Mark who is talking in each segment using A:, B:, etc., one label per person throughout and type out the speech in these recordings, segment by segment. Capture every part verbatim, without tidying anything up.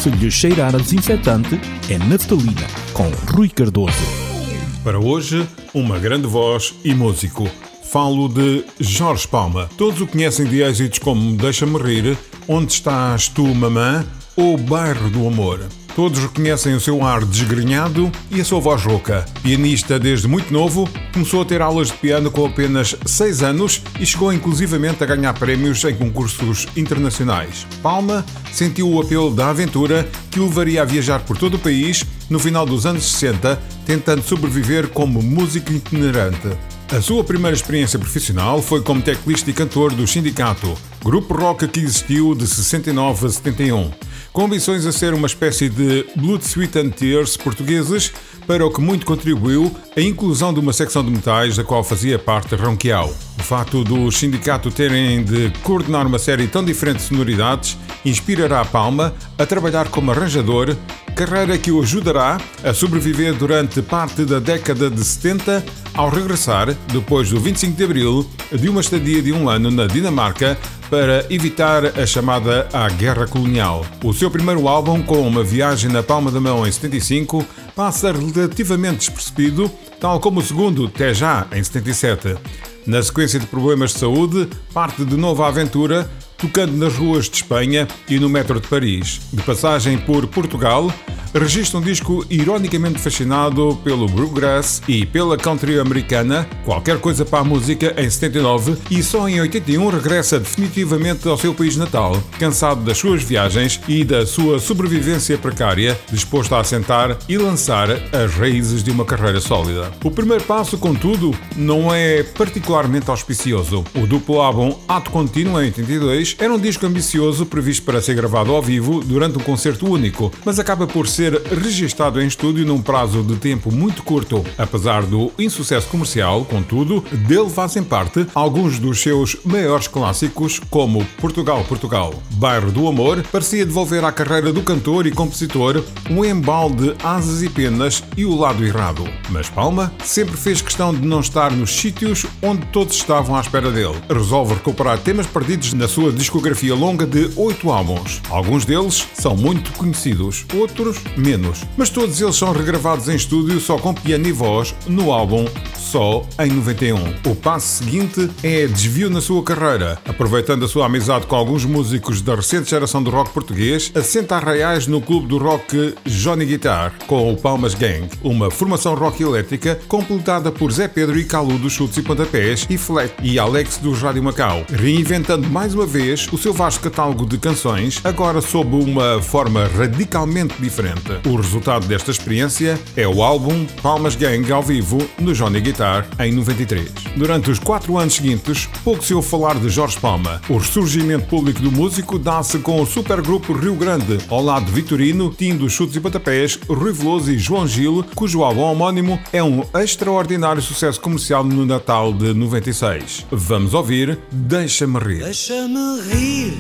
A: Se lhe cheirar a desinfetante, é naftalina, com Rui Cardoso.
B: Para hoje, uma grande voz e músico. Falo de Jorge Palma. Todos o conhecem de êxitos como Deixa-me Rir, Onde Estás Tu, Mamã ou Bairro do Amor. Todos reconhecem o seu ar desgrenhado e a sua voz rouca. Pianista desde muito novo, começou a ter aulas de piano com apenas seis anos e chegou inclusivamente a ganhar prémios em concursos internacionais. Palma sentiu o apelo da aventura que o levaria a viajar por todo o país no final dos anos sessenta, tentando sobreviver como músico itinerante. A sua primeira experiência profissional foi como teclista e cantor do Sindicato, grupo rock que existiu de sessenta e nove a setenta e um, com ambições a ser uma espécie de Blood, Sweat and Tears portugueses, para o que muito contribuiu a inclusão de uma secção de metais da qual fazia parte Ronquial. O facto do Sindicato terem de coordenar uma série tão diferente de sonoridades inspirará Palma a trabalhar como arranjador, carreira que o ajudará a sobreviver durante parte da década de setenta, ao regressar, depois do vinte e cinco de Abril, de uma estadia de um ano na Dinamarca para evitar a chamada à Guerra Colonial. O seu primeiro álbum, com uma viagem na palma da mão em setenta e cinco, passa relativamente despercebido, tal como o segundo, Té Já, em setenta e sete. Na sequência de problemas de saúde, parte de novo à aventura, tocando nas ruas de Espanha e no metro de Paris. De passagem por Portugal, registra um disco ironicamente fascinado pelo bluegrass e pela country americana, Qualquer Coisa para a Música, em setenta e nove, e só em oitenta e um regressa definitivamente ao seu país natal, cansado das suas viagens e da sua sobrevivência precária, disposto a assentar e lançar as raízes de uma carreira sólida. O primeiro passo, contudo, não é particularmente auspicioso. O duplo álbum Ato Contínuo, em oitenta e dois, era um disco ambicioso previsto para ser gravado ao vivo durante um concerto único, mas acaba por ser registado em estúdio num prazo de tempo muito curto. Apesar do insucesso comercial, contudo, dele fazem parte alguns dos seus maiores clássicos, como Portugal, Portugal. Bairro do Amor parecia devolver à carreira do cantor e compositor um embalo de asas e penas e o lado errado. Mas Palma sempre fez questão de não estar nos sítios onde todos estavam à espera dele. Resolve recuperar temas perdidos na sua discografia longa de oito álbuns. Alguns deles são muito conhecidos, outros menos, mas todos eles são regravados em estúdio só com piano e voz no álbum Só em noventa e um. O passo seguinte é desvio na sua carreira. Aproveitando a sua amizade com alguns músicos da recente geração do rock português, assenta arraiais no clube do rock Johnny Guitar, com o Palmas Gang, uma formação rock elétrica completada por Zé Pedro e Calu dos Chutes e Pontapés e Fleck e Alex dos Rádio Macau, reinventando mais uma vez o seu vasto catálogo de canções, agora sob uma forma radicalmente diferente. O resultado desta experiência é o álbum Palmas Gang ao vivo no Johnny Guitar em noventa e três. Durante os quatro anos seguintes, pouco se ouve falar de Jorge Palma. O ressurgimento público do músico dá-se com o supergrupo Rio Grande, ao lado de Vitorino, Tim dos Chutes e Pontapés, Rui Veloso e João Gil, cujo álbum homónimo é um extraordinário sucesso comercial no Natal de noventa e seis. Vamos ouvir Deixa-me Rir.
C: Deixa-me rir.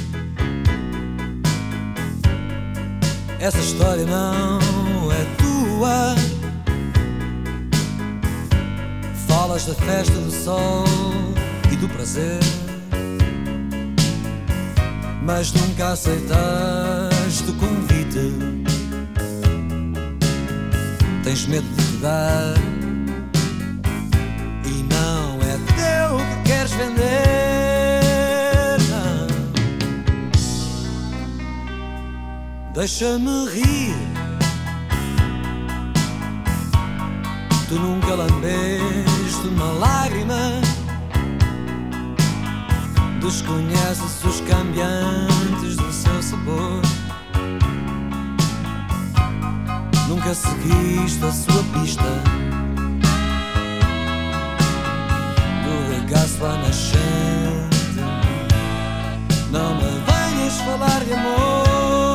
C: Essa história não é tua. Falas da festa do sol e do prazer, mas nunca aceitaste o convite. Tens medo de te dar e não é teu que queres vender, não. Deixa-me rir. Tu nunca lambeste uma lágrima, desconheces os cambiantes do seu sabor, nunca seguiste a sua pista do regaço à nascente. Não me venhas falar de amor.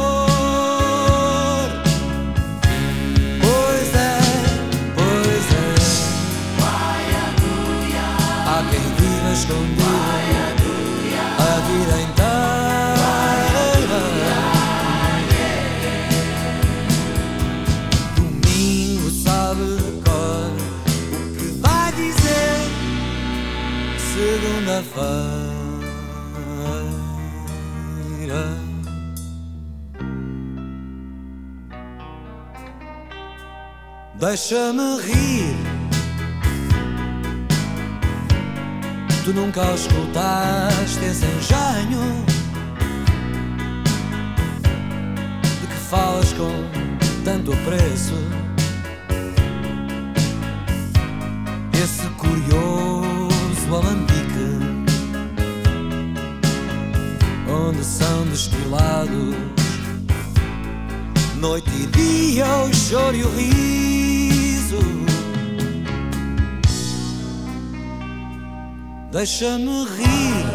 C: Escondido a vida inteira. Domingo sabe de cor o que vai dizer segunda-feira. Deixa-me rir. Tu nunca escutaste esse engenho de que falas com tanto apreço. Esse curioso alambique onde são destilados noite e dia o choro e o riso. Deixa-me rir.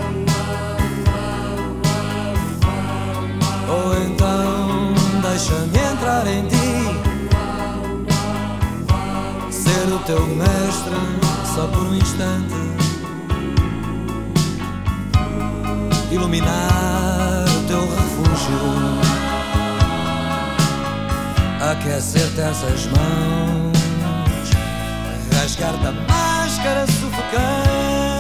C: Ou então deixa-me entrar em ti, ser o teu mestre só por um instante, iluminar o teu refúgio, aquecer-te essas mãos, rasgar-te a máscara sufocante.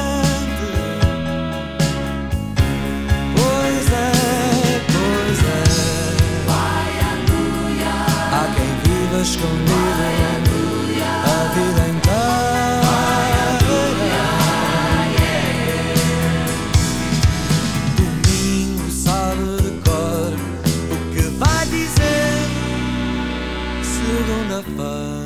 C: Pois é, pois é, há quem viva escondido a vida inteira. Domingo sabe de cor o que vai dizer segunda-feira.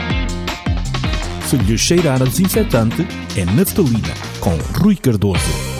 A: Se lhe cheirar a desinfetante, é naftalina, com Rui Cardoso.